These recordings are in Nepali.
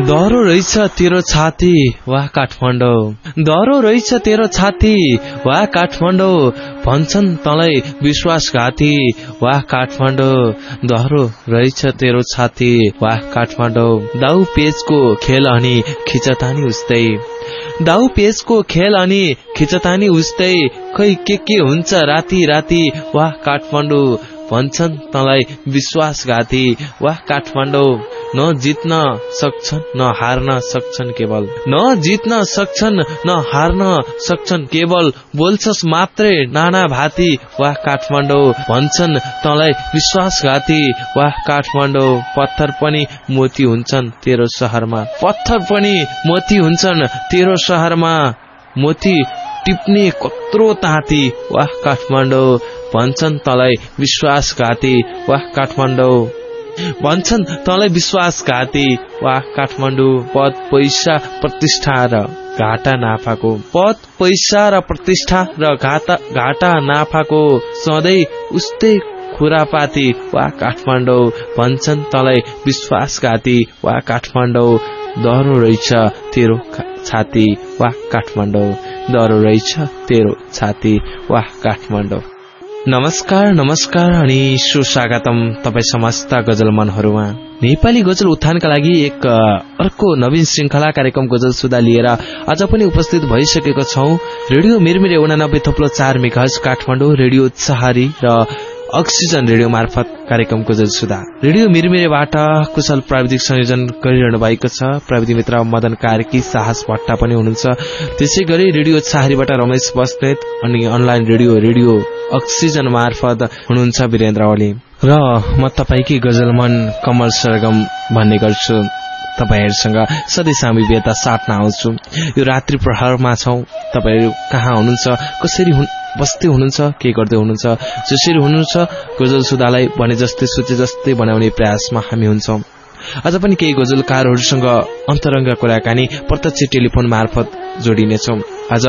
दह्रो रहेछ तेरो छाती वाह काठमाडौँ, दह्रो रहेछ तेरो छाती वाह काठमाडौँ, भन्छन् तँलाई विश्वासघाती वाह काठमाडौँ, दह्रो रहेछ तेरो छाती वाह काठमाडौँ। दाउ पेचको खेल अनि खिचतानी उस्तै, दाउ पेचको खेल अनि खिचतानी उस्तै, खै के हुन्छ राति राति वाह काठमाडौँ, भन्छन् तँलाई विश्वासघाती वाह काठमाडौँ। न जित्न सक्छन् न हार्न सक्छन् केवल, न जित्न सक्छन् न हार्न सक्छन् केवल, बोल्छस् मात्रै नाना भाती वाह काठमाडौँ, भन्छन् तँलाई विश्वासघाती वाह काठमाडौँ। पत्थर पनि मोती हुन्छन् तेरो शहरमा, पत्थर पनि मोती हुन्छन् तेरो शहरमा, मोती टिप्ने कत्रो ताती वाह काठमाडौँ, भन्छन् तँलाई विश्वासघाती वाह काठमाडौँ, भन्छन् तँलाई विश्वासघाती वाह काठमाडौँ। पद पैसा प्रतिष्ठा र घाटा नाफाको, पद पैसा र प्रतिष्ठा र घाटा नाफाको, सधैँ उस्तै खुरापाती वाह काठमाडौँ, भन्छन् तँलाई विश्वासघाती वाह काठमाडौँ। दह्रो रहेछ तेरो छाती वाह काठमाडौँ, दह्रो रहेछ तेरो छाती वाह काठमाडौँ। नमस्कार नमस्कार अनि सुस्वागतम तपाईँ समस्त गजल मनहरूमा। नेपाली गजल उत्थानका लागि एक अर्को नवीन श्रृंखला कार्यक्रम गजल सुधा लिएर आज पनि उपस्थित भइसकेको छौं। Radio Mirmire 89.4 megahertz Kathmandu, radio Utsahari र अक्सिजन रेडियो मार्फत कार्यक्रम गजल सुधा। रेडियो मिरमिरेबाट कुशल प्राविधिक संयोजन गरिरहनु भएको छ प्राविधिक मित्र मदन कार्की, साहस भट्टा पनि हुनुहुन्छ। त्यसै गरी रेडियो उत्साहरीबाट रमेश बस्नेत अनि अनलाइन रेडियो अक्सिजन मार्फत हुनुहुन्छ वीरेन्द्र ओली र म तपाईकै गजल मन कमल सरगम भन्ने गर्छु। तपाईहरुसँग सधैँ सामिप्यता साट्न आउँछु। यो रात्रि प्रहरमा छौं, तपाईहरु कहाँ हुनुहुन्छ, कसरी बस्दै हुनुहुन्छ, के गर्दै हुनुहुन्छ, जसरी हुनुहुन्छ गजल सुधालाई भने जस्तै सोचे जस्तै बनाउने प्रयासमा हामी हुन्छौं। आज पनि केही गजलकारहरूसँग अन्तरङ्ग कुराकानी प्रत्यक्ष टेलिफोन मार्फत जोडिनेछौं। आज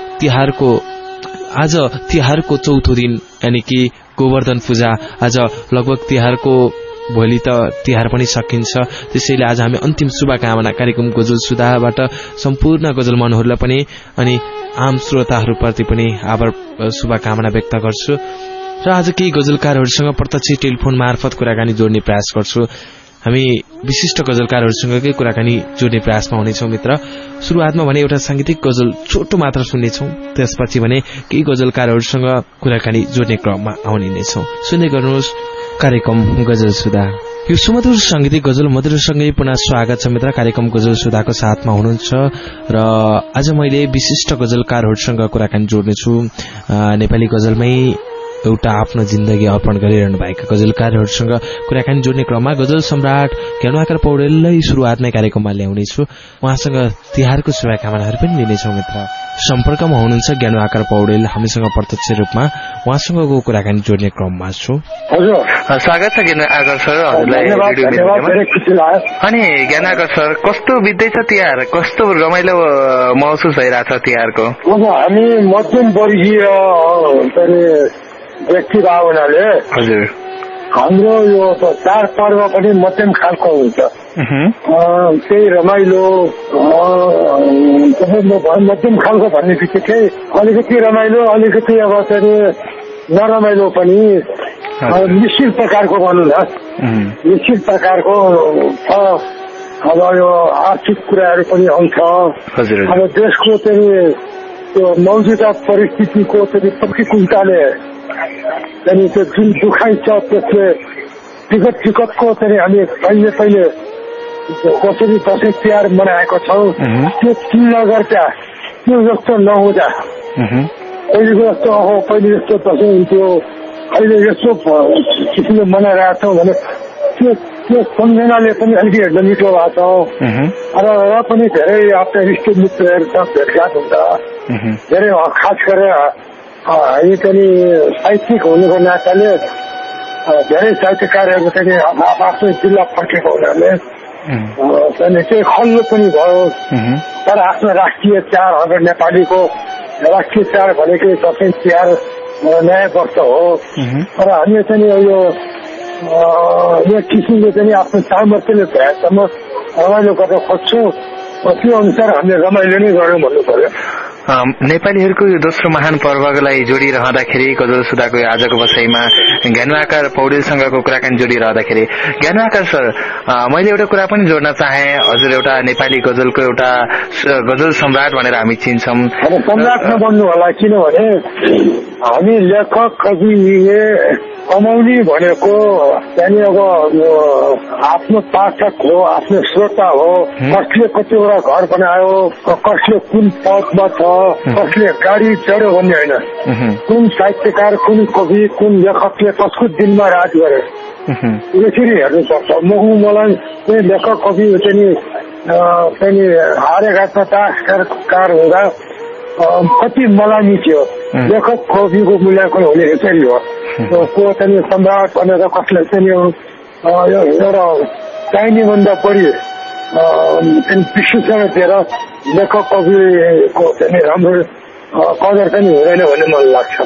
तिहारको चौथो दिन यानी कि गोवर्धन पूजा। आज लगभग तिहारको भोलि त तिहार पनि सकिन्छ। त्यसैले आज हामी अन्तिम शुभकामना कार्यक्रम गजल सुधाबाट सम्पूर्ण गजल मनहरूलाई पनि अनि आम श्रोताहरूप्रति पनि आभार शुभकामना व्यक्त गर्छु र आज केही गजलकारहरूसँग प्रत्यक्ष टेलिफोन मार्फत कुराकानी जोड्ने प्रयास गर्छु। हामी विशिष्ट गजलकारहरूसँगकै कुराकानी जोड्ने प्रयासमा हुनेछौं मित्र। सुरुवातमा भने एउटा सांगीतिक गजल छोटो मात्र सुन्नेछौं, त्यसपछि भने केही गजलकारहरूसँग कुराकानी जोड्ने क्रममा आउने नै छौं। सुन्दै गर्नुहोस् कार्यक्रम गजल सुधा। यो सुमधुर सांगीतिक गजल मधुरसँगै पुनः स्वागत छ मित्र। कार्यक्रम गजल सुधाको साथमा हुनुहुन्छ र आज मैले विशिष्ट गजलकारहरूसँग कुराकानी जोड्नेछु। नेपाली गजलमै एउटा आफ्नो जिन्दगी अर्पण गरिरहनु भएका गजलकारहरूसँग कुराकानी जोड्ने क्रममा गजल सम्राट ज्ञानुआकर पौडेललाई सुरुवातमै कार्यक्रममा ल्याउनेछु। उहाँसँग तिहारको शुभकामनाहरू पनि लिनेछौँ मित्र। सम्पर्कमा हुनुहुन्छ ज्ञानुआकर पौडेल हामीसँग प्रत्यक्ष रूपमा, उहाँसँगको कुराकानी जोड्ने क्रममा छु। हजुर, स्वागत छ ज्ञानुआकर सर हजुरलाई। अनि ज्ञानुआकर सर, कस्तो बित्दैछ तिहार, कस्तो रमाइलो महसुस भइरहेछ तिहारको? हामी मध्यम वर्गीय व्यक्ति भएको हुनाले हजुर हाम्रो यो चाडपर्व पनि मध्यम खालको हुन्छ। त्यही रमाइलो मध्यम खालको भन्ने बित्तिकै अलिकति रमाइलो, अलिकति अब नरमाइलो पनि निश्चित प्रकारको भनौँ न, निश्चित प्रकारको छ। अब यो आर्थिक कुराहरू पनि आउँछ। अब देशको त्यो मौजूदा परिस्थितिको प्रतिकूलताले त्यो जुन दुखाइ छ त्यसले विगतको हामी पहिले कसरी दसैँ तिहार मनाएको छौँ त्यो तुलना गर्दा त्यो जस्तो नहुँदा पहिलेको जस्तो पहिले जस्तो दसैँ हुन्थ्यो, अहिले यस्तो किसिमले मनाइरहेको छौँ भने त्यो सम्झनाले पनि अलिकति हेर्न मिठो भएको छ र पनि धेरै आफ्नो इष्ट मित्रहरूसँग भेटघाट हुन्छ। धेरै खास गरेर हामी पनि साहित्यिक हुनुको नाताले धेरै साहित्यकारहरू पनि आफ्नो जिल्ला फर्केको हुनाले चाहिँ खल्लो पनि भयो। तर आफ्नो राष्ट्रिय चाड हाम्रो नेपालीको राष्ट्रिय चाड भनेकै दसैँ तिहार नयाँ वर्ष हो। तर हामी चाहिँ यो किसिमले चाहिँ आफ्नो सामर्थ्यले भएसम्म रमाइलो गर्न खोज्छौँ त्यो अनुसार हामीले रमाइलो नै गर्यौँ भन्नु पर्यो। नेपालीहरूको यो दोस्रो महान पर्वलाई जोडिरहँदाखेरि गजल सुधाको आजको बसाइमा ज्ञानवाकर पौडेलसँगको कुराकानी जोडिरहँदाखेरि ज्ञानवाकर सर मैले एउटा कुरा पनि जोड्न चाहे। हजुर एउटा नेपाली गजलको एउटा गजल सम्राट भनेर हामी चिन्छौँ। सम्राट नबन्नु होला, किनभने हामी लेखक कविले कमाउने भनेको त्यहाँनिर अब आफ्नो पाठक हो, आफ्नो श्रोता हो। कसले कतिवटा घर बनायो, कसले कुन पदमा छ, कसले गाडी चढ्यो भन्ने होइन। कुन साहित्यकार, कुन कवि, कुन लेखकले कसको दिनमा राज गरे यसरी हेर्नुपर्छ। मलाई चाहिँ लेखक कवि चाहिँ हारेघाटमा तासकार हुँदा कति मलामी थियो। लेखक कविको मूल्याङ्कन हुने यसरी हो। को चाहिँ सम्राट भनेर कसलाई चाहिँ एउटा चाहिने भन्दा बढी विश्लेषण दिएर लेखक कविको चाहिँ राम्रो कदर पनि हुँदैन भन्ने मलाई लाग्छ।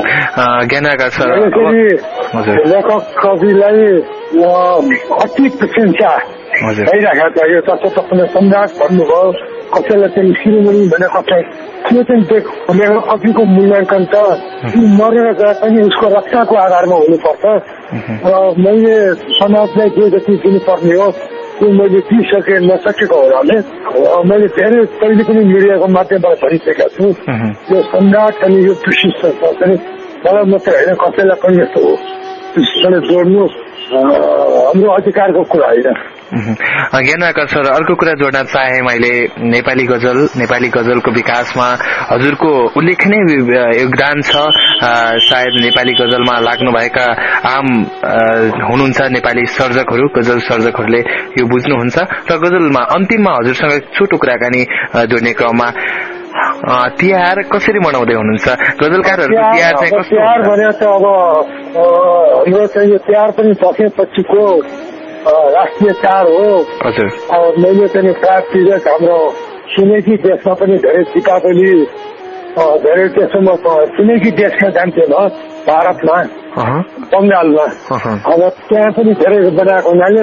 लेखक कविलाई अति प्रशंसा भइरहेको छ। यो तपाईँले सम्राट भन्नुभयो, कसैलाई चाहिँ शिरोमणि भने कसलाई त्यो चाहिँ लेखक कविको मूल्याङ्कन त मरेर गए पनि उसको रक्षाको आधारमा हुनुपर्छ। र मैले समाजलाई जे जति दिनुपर्ने हो त्यो मैले नसकेको हुनाले मैले धेरै पहिले पनि मिडियाको माध्यमबाट भनिसकेका छु। यो सम्राट अनि यो प्रशिष्ट पनि मलाई मात्रै होइन, कसैलाई पनि यस्तो प्रशिक्षणले जोड्नु हाम्रो अधिकारको कुरा होइन। ज्ञानवाकर सर अर्को कुरा जोड्न चाहे मैले। नेपाली गजलको विकासमा हजुरको उल्लेखनीय योगदान छ। सायद नेपाली गजलमा लाग्नुभएका आम हुनुहुन्छ नेपाली सर्जकहरू, गजल सर्जकहरूले यो बुझ्नुहुन्छ। र गजलमा अन्तिममा हजुरसँग छोटो कुराकानी जोड्ने क्रममा तिहार कसरी मनाउँदै हुनुहुन्छ? गजलकारहरूको तिहार चाहिँ कस्तो? तिहार भने त अब यो चाहिँ यो तिहार पनि दसैँपछिको राष्ट्रिय चाड हो। हजुर मैले पनि प्राय हाम्रो छिमेकी देशमा पनि धेरै दीपावली धेरै देशमा छिमेकी देशमा जान्थ्यो म भारतमा बङ्गालमा। अब त्यहाँ पनि धेरै बनाएको हुनाले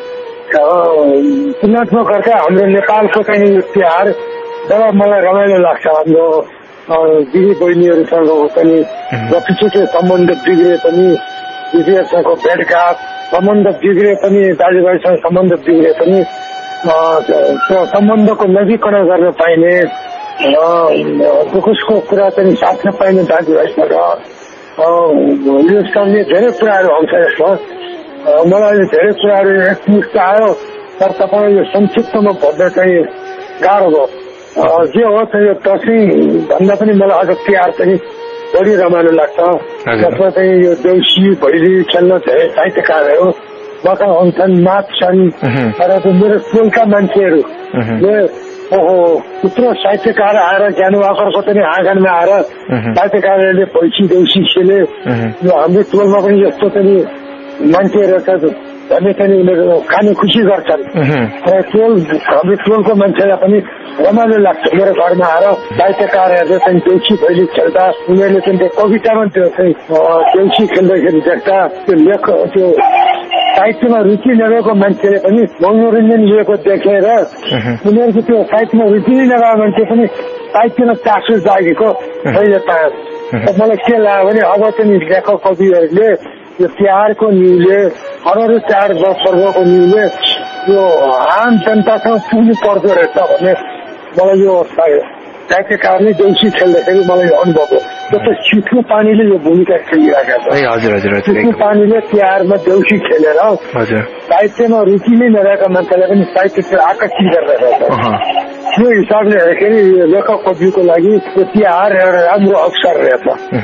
तुलनात्मक हाम्रो नेपालको चाहिँ यो तिहार जब मलाई रमाइलो लाग्छ। हाम्रो दिदी बहिनीहरूसँग पनि जतिसुकै सम्बन्ध बिग्रे पनि, दिदीहरूसँग भेटघाट सम्बन्ध बिग्रे पनि, दाजुभाइसँग सम्बन्ध बिग्रे पनि त्यो सम्बन्धको नजिकरण गर्न पाइने, दुःखको कुरा पनि साथमा पाइने दाजुभाइसँग यो सबले धेरै कुराहरू आउँछ यसमा। मलाई धेरै कुराहरू एकमुष्ट आयो, तर तपाईँ यो संक्षिप्तमा भन्न चाहिँ गाह्रो भयो। जे हो चाहिँ यो दसैँ भन्दा पनि मलाई अझ तिहार पनि बढी रमाइलो लाग्छ। जसमा चाहिँ यो देउसी भैली खेल्न धेरै साहित्यकारहरू बका हुन्छन्, नाच्छन्। तर मेरो टोलका मान्छेहरूले ओहो यत्रो साहित्यकार आएर ज्ञानवाकरको पनि आँगनमा आएर साहित्यकारहरूले भैँसी देउसी खेले। यो हाम्रो टोलमा पनि यस्तो पनि मान्छेहरू छ भन्ने चाहिँ उनीहरू खाने खुसी गर्छन्। हाम्रो टोलको मान्छेलाई पनि रमाइलो लाग्छ मेरो घरमा आएर साहित्यकारहरूले चाहिँ देउसी भैली खेल्दा उनीहरूले चाहिँ त्यो कवितामा त्यो चाहिँ देउसी खेल्दाखेरि देख्दा त्यो साहित्यमा रुचि नभएको मान्छेले पनि मनोरञ्जन लिएको देखेर उनीहरूको त्यो साहित्यमा रुचि नै नभएको मान्छे पनि साहित्यमा चासो जागेको मैले पाएँ। मलाई के लाग्यो भने अब चाहिँ लेखक कविहरूले यो तिहारको न्युले अरू चाड पर्वको न्युले यो आम जनतासँग पुग्नु पर्दो रहेछ भन्ने मलाई यो साहित्यकारले देउसी खेल्दाखेरि मलाई अनुभव हो। जस्तो चिठो पानीले यो भूमिका खेलिरहेको छ। चिठो पानीले तिहारमा देउसी खेलेर साहित्यमा रुचि नै नरहेका मान्छेलाई पनि साहित्यतिर आकर्षित गरिरहेको छ। त्यो हिसाबले हेर्दाखेरि लेखक कविको लागि यो तिहार एउटा राम्रो अवसर रहेछ।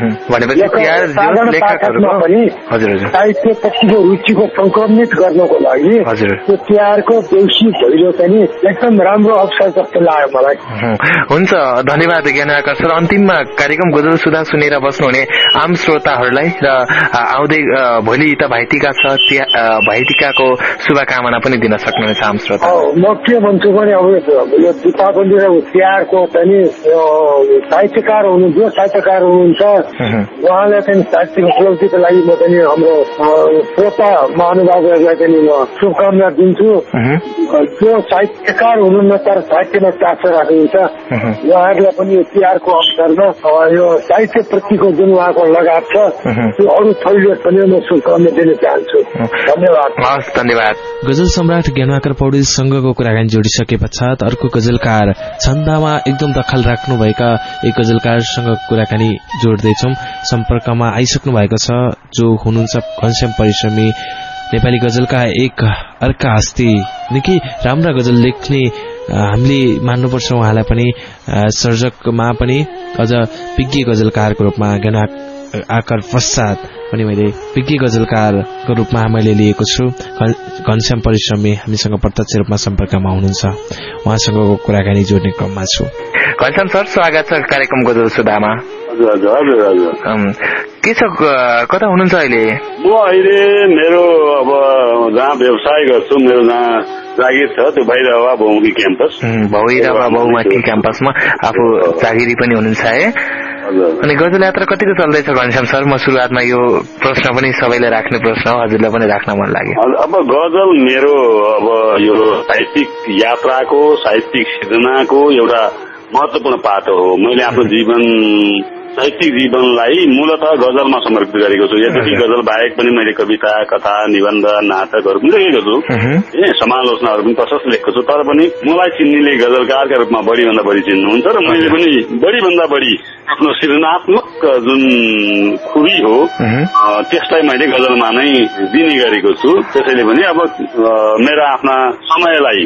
पाठकमा पनि साहित्यपट्टिको रुचिको संक्रमित गर्नको लागि त्यो तिहारको देउसी भैलो चाहिँ एकदम राम्रो अवसर जस्तो लाग्यो मलाई। हुन्छ, धन्यवाद ज्ञानवाकर सर। अन्तिममा कार्यक्रम गजल सुधा सुनेर बस्नुहुने आम श्रोताहरूलाई र आउँदै भोलि त भाइटिका छ, भाइटिकाको शुभकामना पनि दिन सक्नुहुन्छ आम श्रोता? म के भन्छु भने अब यो पाबन्दी र तिहारको पनि साहित्यकार हुनुहुन्थ्यो, साहित्यकार हुनुहुन्छ। उहाँलाई पनि साहित्यिक उपलब्धिको लागि म पनि हाम्रो श्रोता महानुभावहरूलाई पनि म शुभकामना दिन्छु। जो साहित्यकार हुनुहुन्न तर साहित्यमा चासो राख्नुहुन्छ उहाँहरूलाई पनि यो तिहारको अवसरमा यो साहित्य प्रतिको जुन उहाँको लगाव छ त्यो अरू थैलियोस् पनि म शुभकामना दिन चाहन्छु। धन्यवाद। धन्यवाद। गजल सम्राट ज्ञानवाकर पौडेलसँगको कुराकानी जोडिसके पश्चात अर्को गजलकार छन्दमा एकदम दखल राख्नुभएका एक गजलकारसँग कुराकानी जोड्दैछौं। सम्पर्कमा आइसक्नु भएको छ जो हुनुहुन्छ घनश्याम परिश्रमी, नेपाली गजलका एक अर्का हस्ती, निकै राम्रा गजल लेख्ने हामीले मान्नुपर्छ उहाँलाई पनि। सर्जकमा पनि अझ विज्ञ गजलकारको रूपमा ज्ञानवाकर पश्चात पनि मैले विज्ञ गजलकारको रूपमा मैले लिएको छु। घनश्याम परिश्रमी हामीसँग प्रत्यक्ष रूपमा सम्पर्कमा हुनुहुन्छ, उहाँसँगको कुराकानी जोड्ने क्रममा छु। घनश्याम सर, स्वागत छ कार्यक्रम गजल सुधामा। के छ, कता हुनुहुन्छ अहिले? म अहिले मेरो अब जहाँ व्यवसाय गर्छु, मेरो जहाँ जागिर छ त्यो भैरवा बहुमुखी क्याम्पस, भैरवा बहुमुखी क्याम्पसमा आफू जागिरी पनि हुनुहुन्छ है। अनि गजल यात्रा कतिको चल्दैछ घनश्याम सर? म सुरुवातमा यो प्रश्न पनि सबैले राख्ने प्रश्न हो, हजुरलाई पनि राख्न मन लाग्यो। अब गजल मेरो अब यो साहित्यिक यात्राको, साहित्यिक सृजनाको एउटा महत्वपूर्ण पाटो हो। मैले आफ्नो जीवन, साहित्यिक जीवनलाई मूलतः गजलमा समर्पित गरेको छु। यद्यपि गजल बाहेक पनि मैले कविता, कथा, निबन्ध, नाटकहरू पनि लेखेको छु, समालोचनाहरू पनि प्रशस्त लेखेको छु। तर पनि मलाई चिन्नेले गजलकारका रूपमा बढीभन्दा बढी चिन्नुहुन्छ र मैले पनि बढीभन्दा बढी आफ्नो सृजनात्मक जुन खुबी हो त्यसलाई मैले गजलमा नै दिने गरेको छु। त्यसैले पनि अब मेरा आफ्ना समयलाई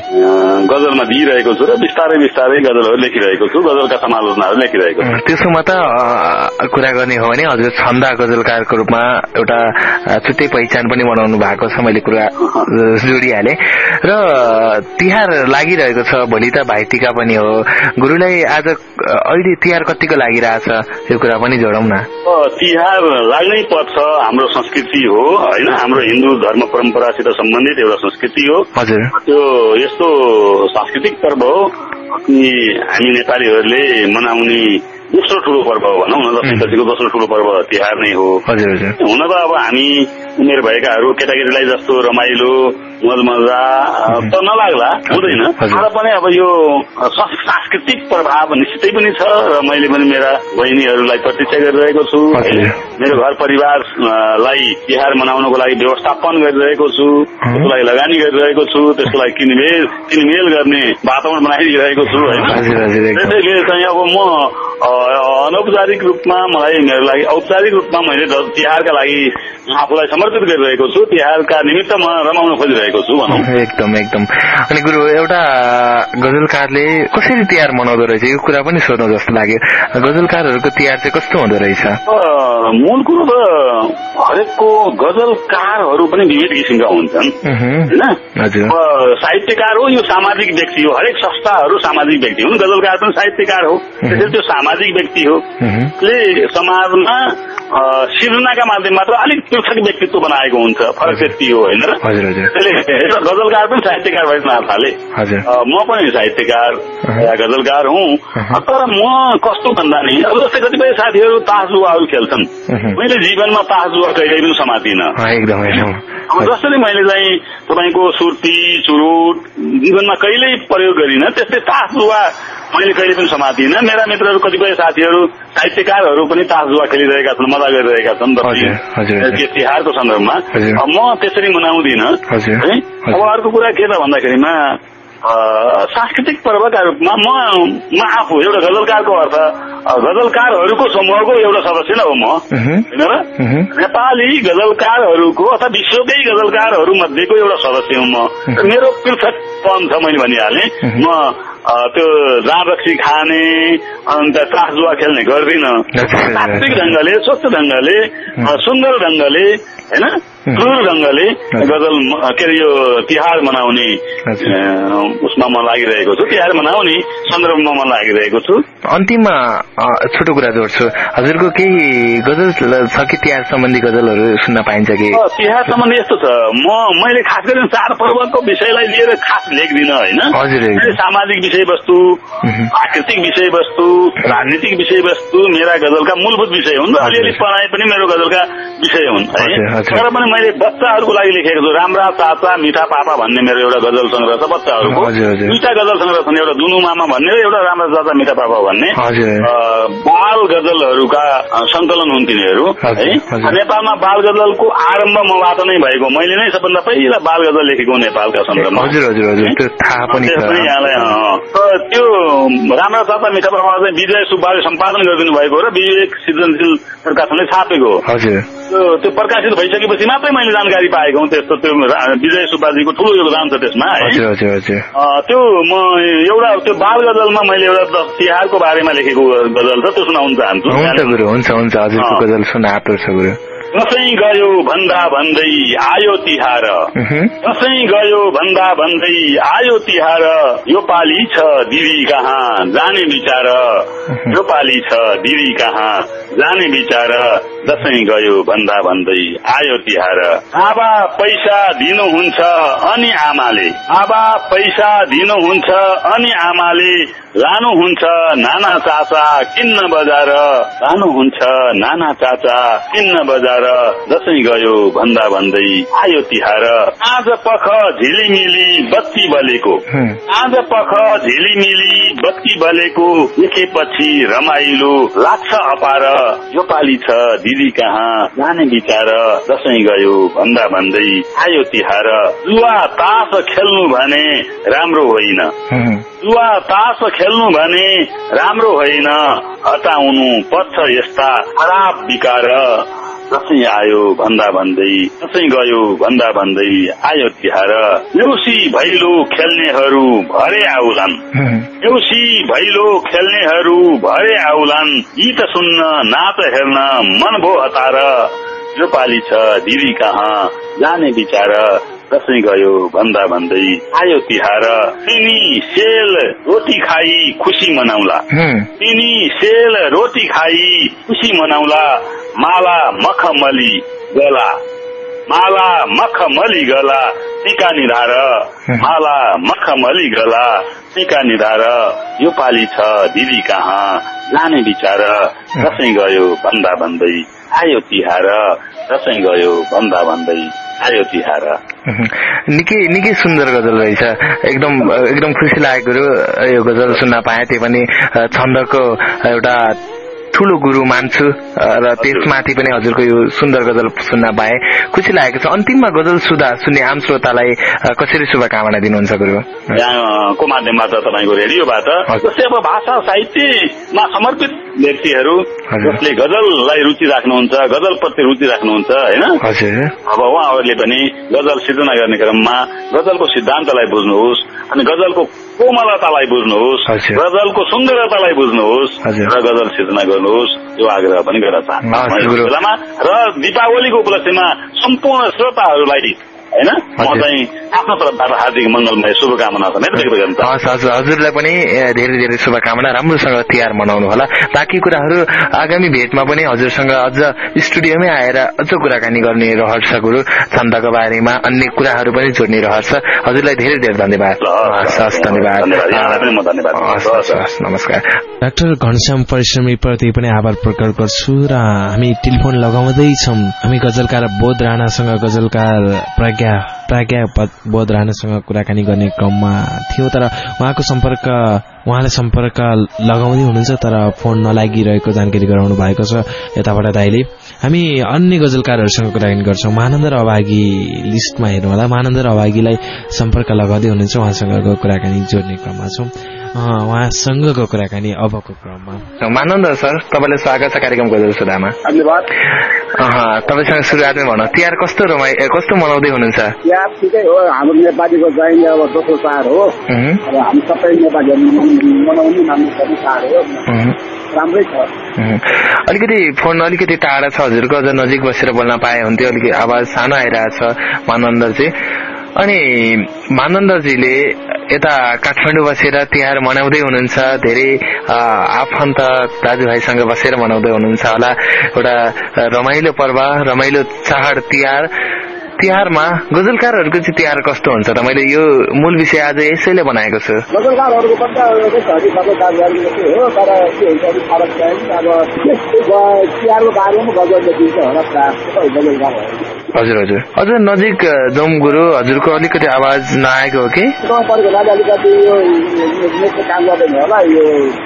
गजलमा दिइरहेको छु र बिस्तारै बिस्तारै गजलहरू लेखिरहेको छु, गजलका समालोचनाहरू लेखिरहेको छु। त्यसोमा त कुरा गर्ने हो भने हजुर छन्दा गजलकारको रूपमा एउटा छुट्टै पहिचान पनि बनाउनु भएको छ, मैले कुरा जोडिहालेँ। र तिहार लागिरहेको छ, भोलि त भाइटिका पनि हो। गुरुलाई आज अहिले तिहार कतिको लागिरहेछ यो कुरा पनि जोडौँ न। तिहार लाग्नै पर्छ, हाम्रो संस्कृति हो होइन, हाम्रो हिन्दू धर्म परम्परासित सम्बन्धित एउटा संस्कृति हो। हजुर, त्यो यस्तो सांस्कृतिक पर्व हो अनि हामी नेपालीहरूले मनाउने दोस्रो ठूलो पर्व हो भनौँ न। दशैँपछिको दोस्रो ठूलो पर्व तिहार नै हो। हजुर हजुर। हुन त अब हामी उमेर भएकाहरू केटाकेटीलाई जस्तो रमाइलो मज मजा त नलाग्ला, हुँदैन, तर पनि अब यो सांस्कृतिक प्रभाव निश्चितै पनि छ र मैले पनि मेरा बहिनीहरूलाई प्रतीक्षा गरिरहेको छु। मेरो घर परिवारलाई तिहार मनाउनको लागि व्यवस्थापन गरिरहेको छु, त्यसको लागि लगानी गरिरहेको छु, त्यसको लागि किनमेल गर्ने वातावरण बनाइदिइरहेको छु होइन। त्यसैले चाहिँ अब म अनौपचारिक रूपमा मलाई मेरो लागि औपचारिक रूपमा मैले तिहारका लागि आफूलाई समर्पित गरिरहेको छु, तिहारका निमित्त म रमाउन खोजिरहेको छु भनौँ। एकदम एकदम। अनि गुरु, एउटा गजलकारले कसरी तिहार मनाउँदो रहेछ यो कुरा पनि सोध्नु जस्तो लाग्यो। गजलकारहरूको तिहार चाहिँ कस्तो हुँदो रहेछ? मूल कुरो त हरेकको गजलकारहरू पनि विविध किसिमका हुन्छन् होइन। साहित्यकार हो, यो सामाजिक व्यक्ति हो, हरेक संस्थाहरू सामाजिक व्यक्ति हुन्, गजलकार पनि साहित्यकार हो। त्यसैले त्यो सामाजिक व्यक्ति हो, समाजमा सृजनाका माध्यमबाट अलिक पृथक व्यक्तित्व बनाएको हुन्छ, फरक व्यक्ति हो होइन र। गजलकार पनि साहित्यकार भएको नाताले म पनि साहित्यकार या गजलकार हुँ। तर म कस्तो भन्दा नि अब जस्तै कतिपय साथीहरू तास जुवाहरू खेल्छन्, मैले जीवनमा तास जुवा कहिल्यै पनि समातिन। अब जसरी मैले चाहिँ तपाईँको सुर्ती चुरोट जीवनमा कहिल्यै प्रयोग गरिन, त्यस्तै तास जुवा मैले कहिले पनि समातिन। मेरा मित्रहरू कतिपय साथीहरू साहित्यकारहरू पनि तास जुवा खेलिरहेका छन्, मजा गरिरहेका छन् तिहारको सन्दर्भमा। म त्यसरी मनाउँदिन है। अब अर्को कुरा के त भन्दाखेरिमा सांस्कृतिक पर्वका रूपमा म आफू एउटा गजलकारको अर्थ गजलकारहरूको समूहको एउटा सदस्य नै हो म होइन र। नेपाली गजलकारहरूको अथवा विश्वकै गजलकारहरू मध्येको एउटा सदस्य हुँ म। मेरो पृथकपन छ, मैले भनिहालेँ। म त्यो जाँड रक्सी खाने अन्त तास जुवा खेल्ने गर्दिन। तात्विक ढङ्गले, स्वच्छ ढङ्गले, सुन्दर ढङ्गले होइन क्रूर ढंगले गजल के अरे यो तिहार मनाउने उसमा म लागिरहेको छु, तिहार मनाउने सन्दर्भमा म लागिरहेको छु। अन्तिममा छोटो कुरा जोड्छु, हजुरको केही गजल छ कि तिहार सम्बन्धी गजलहरू सुन्न पाइन्छ कि? तिहार सम्बन्धी यस्तो छ, मैले खास गरी चाडपर्वको विषयलाई लिएर खास लेख्दिनँ होइन। हजुर, सामाजिक विषयवस्तु, प्राकृतिक विषयवस्तु, राजनीतिक विषयवस्तु मेरा गजलका मूलभूत विषय हुन् र अलिअलि पढाइ पनि मेरो गजलका विषय हुन् है। तर पनि मैले बच्चाहरूको लागि लेखेको छु। राम्रा चाचा मिठा पापा भन्ने मेरो एउटा गजल संग्रह छ बच्चाहरूको। दुईटा गजल संग्रह छन्, एउटा दुनु मामा भन्ने र एउटा राम्रा चाचा मिठा पापा भन्ने। बाल गजलहरूका संकलन हुन् तिनीहरू है। नेपालमा बाल गजलको आरम्भ मबाट नै भएको, मैले नै सबभन्दा पहिला बाल गजल लेखेको नेपालका सन्दर्भमा। त्यो राम्रा चाचा मिठा पापा चाहिँ विजय सुब्बाले सम्पादन गरिदिनु भएको र विवेक सृजनशील प्रकाशनले छापेको। त्यो प्रकाशित भइसकेपछि मात्रै मैले जानकारी पाएको हुँ। त्यस्तो त्यो विजय सुब्बाजीको ठुलो योगदान छ त्यसमा है। त्यो म एउटा त्यो बाल गजलमा मैले एउटा तिहारको बारेमा लेखेको गजल छ, त्यो सुनाउन चाहन्छु। हुन्छ हजुरको गजल सुना आतुर छ गुरु। दशैं गयो भन्दा भन्दै आयो तिहार, दशैं गयो भन्दा भन्दै आयो तिहार, यो पाली छ दिदी कहाँ जाने विचार, यो पाली छ दिदी कहाँ जाने विचार, दशैं गयो भन्दा भन्दै आयो तिहार। आबा पैसा दिनुहुन्छ अनि आमाले, आबा पैसा दिनुहुन्छ अनि आमाले, लानुहुन्छ नाना चाचा किन्न बजार, लानुहुन्छ नाना चाचा किन्न बजार, दशैं गयो भन्दा भन्दै आयो तिहार। आज पख झिलिमिली बत्ती बलेको, आज पख झिलिमिली बत्ती बलेको, देखेपछि रमाइलो लाग्छ अपार, यो पाली छ दिदी कहाँ जाने विचार, दशैं गयो भन्दा भन्दै आयो तिहार। जुवा तास खेल्नु भने राम्रो होइन, जुवा तास खेल्नु भने राम्रो होइन, हटाउनु पर्छ यस्ता खराब विकार, दशैं आयो भन्दा भन्दै दशैं गयो भन्दा भन्दै आयो तिहार। देउसी भैलो खेल्नेहरू भरे आउलान्, देउसी भैलो खेल्नेहरू भरे आउलान्, गीत सुन्न नाच हेर्न मन भो हतार, यो पाली छ दिदी कहाँ जाने विचार, दशैं गयो भन्दा भन्दै आयो तिहार। तिनी सेल रोटी खाई खुसी मनाउला, तिनी सेल रोटी खाई खुसी मनाउला, माला मखमली गला, माला मखमली गला टीका निधार, माला मखमली गला टीका निधार, यो पाली छ दिदी कहाँ जाने विचार, दशैं गयो भन्दा भन्दै आयो तिहार, दशैं गयो भन्दा भन्दै आयो तिहार। निकै सुन्दर गजल रहेछ, एकदम खुसी लागेको यो गजल सुन्न पाएँ। त्यो पनि छन्दको एउटा ठुलो गुरु मान्छु र त्यसमाथि पनि हजुरको यो सुन्दर गजल सुन्न पाए खुसी लागेको छ। अन्तिममा गजल सुन्ने आम श्रोतालाई कसरी शुभकामना दिनुहुन्छ गुरु? यहाँको माध्यमबाट तपाईँको रेडियोबाट जस्तै अब भाषा साहित्यमा समर्पित व्यक्तिहरू जसले गजललाई रुचि राख्नुहुन्छ, गजल प्रति रुचि राख्नुहुन्छ होइन, अब उहाँहरूले पनि गजल सिर्जना गर्ने क्रममा गजलको सिद्धान्तलाई बुझ्नुहोस् अनि गजलको कोमलतालाई बुझ्नुहोस्, गजलको सुन्दरतालाई बुझ्नुहोस् र गजल सिर्जना गर्नुहोस्, यो आग्रह पनि गर्न चाहन्छु बेलामा। र दीपावलीको उपलक्ष्यमा सम्पूर्ण श्रोताहरूलाई होइन म चाहिँ आफ्नो तर्फबाट हार्दिक मङ्गलमय शुभकामना व्यक्त गर्न चाहन्छु। हजुरलाई पनि धेरै शुभकामना, राम्रोसँग तिहार मनाउनु होला। बाँकी कुराहरू आगामी भेटमा पनि हजुरसँग अझ स्टुडियोमै आएर अझ कुराकानी गर्ने रहर छ गुरु, छन्दको बारेमा अन्य कुराहरू पनि जोड्ने रहर छ। हजुरलाई धेरै धन्यवाद। धन्यवाद, नमस्कार। डाक्टर घनश्याम परिश्रमी प्रति पनि आभार प्रकट गर्छु र हामी टेलिफोन लगाउँदैछौँ। हामी गजलकार बोध राणासँग, गजलकार प्राज्ञा बोध राणासँग कुराकानी गर्ने क्रममा थियो, तर उहाँले सम्पर्क लगाउँदै हुनुहुन्छ तर फोन नलागिरहेको जानकारी गराउनु भएको छ यताबाट दाइले। हामी अन्य गजलकारहरूसँग कुराकानी गर्छौँ। महानन्द र अभागी लिस्टमा हेर्नु होला, महानन्द र अभागीलाई सम्पर्क लगाउँदै हुनुहुन्छ, उहाँसँगको कुराकानी जोड्ने क्रममा छौँ। उहाँसँगको कुराकानी अबको क्रममा। महानन्द सर, तपाईँलाई स्वागत छ कार्यक्रम गजल सुधामा। धन्यवाद। तपाईँसँग सुरुवातमै भनौँ, तिहार कस्तो मनाउँदै हुनुहुन्छ? तिहार ठिकै हो, हाम्रो नेपालीको चाहिँ अब दोस्रो चाड हो, हामी सबै नेपालीहरू मनाउने मान्ने चाड हो। राम्रै छ। अलिकति फोन अलिकति टाढा छ हजुरको, अझ नजिक बसेर बोल्न पाए हुन्थ्यो। अलिकति आवाज सानो आइरहेछ मानन्दरजी। अनि मानन्दरजीले यता काठमाडौँ बसेर तिहार मनाउँदै हुनुहुन्छ, धेरै आफन्त दाजुभाइसँग बसेर मनाउँदै हुनुहुन्छ होला। एउटा रमाइलो पर्व, रमाइलो चाड तिहारमा गजलकारहरूको चाहिँ तिहार कस्तो हुन्छ त? मैले यो मूल विषय आज यसैले बनाएको छु। गजलकारहरूको पनि हो, तर के हुन्छ फरक चाहिँ अब तिहारको बारेमा गजल लेखिन्छ होला गजलकारहरू। हजुर हजुर, अझ नजिक जाउँ गुरु, हजुरको अलिकति आवाज नआएको हो कि? अलिकति यो काम गर्दैन होला, यो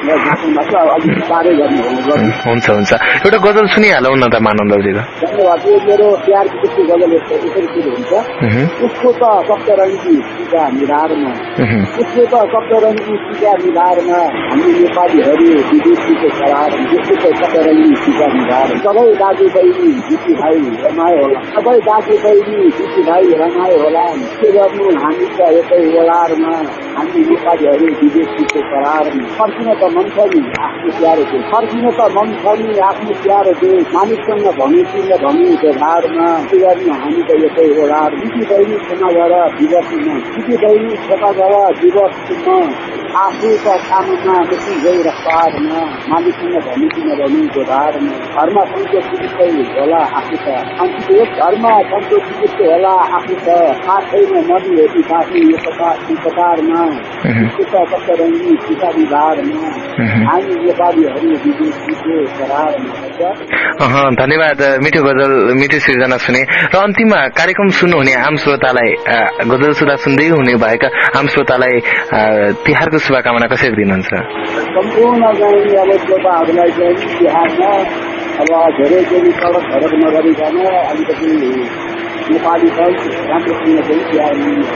हुन्छ हुन्छ, एउटा गजल सुनिहालौँ न त मानन्दजीको। मेरो प्यार गजल हुन्छ। उसको त सप्तरङ्गी टीका निधारमा, उसको त सप्तरङ्गी टीका निधारमा, हामी नेपालीहरू विदेशीको करारमा, उसको त सप्तरङ्गी टीका निधारमा। सबै दाजु बहिनी दिदी भाइ रमायो होला, सबै दाजु बहिनी दिदी भाइ रमायो होला। के गर्नु हामी त यतै ओलारमा, हामी नेपालीहरू विदेशीको करारमा। फर्किन त मन छ नि आफ्नो प्यारोको, फर्किन त मन छ नि आफ्नो प्यारोको, मानिससँग भनी किन भनी व्यवहारमा। के गर्नु हामी त यतै ओलार। दिदी बहिनी क्षमा गर दिवसमा, दिदी बहिनी क्षमा गर दिवसमा, आफू त काममा बेसी गई रफ्तारमा, मालिकसँग भनी किन भनी व्यवहारमा। घरमा सन्चो चिकित्सै होला आफू त, घरमा सन्चो चिकित्सै होला आफू त, साथैमा नदी हेरी बाँच्ने यो कतारमा, सप्तरङ्गी टीका निधारमा, हामी नेपालीहरू विदेशीको करारमा। धन्यवाद, मिठो गजल, मिठो सृजना सुने। र अन्तिममा कार्यक्रम सुन्नुहुने आम श्रोतालाई, गजल सुधा सुन्दै हुने भएका आम श्रोतालाई तिहारको शुभकामना कसरी दिनुहुन्छ? सम्पूर्ण चाहिँ अब श्रोताहरूलाई चाहिँ तिहारमा अब धेरै धेरै सडक भरक नगरिकन अलिकति नेपाली राम्रोसँग चाहिँ तिहार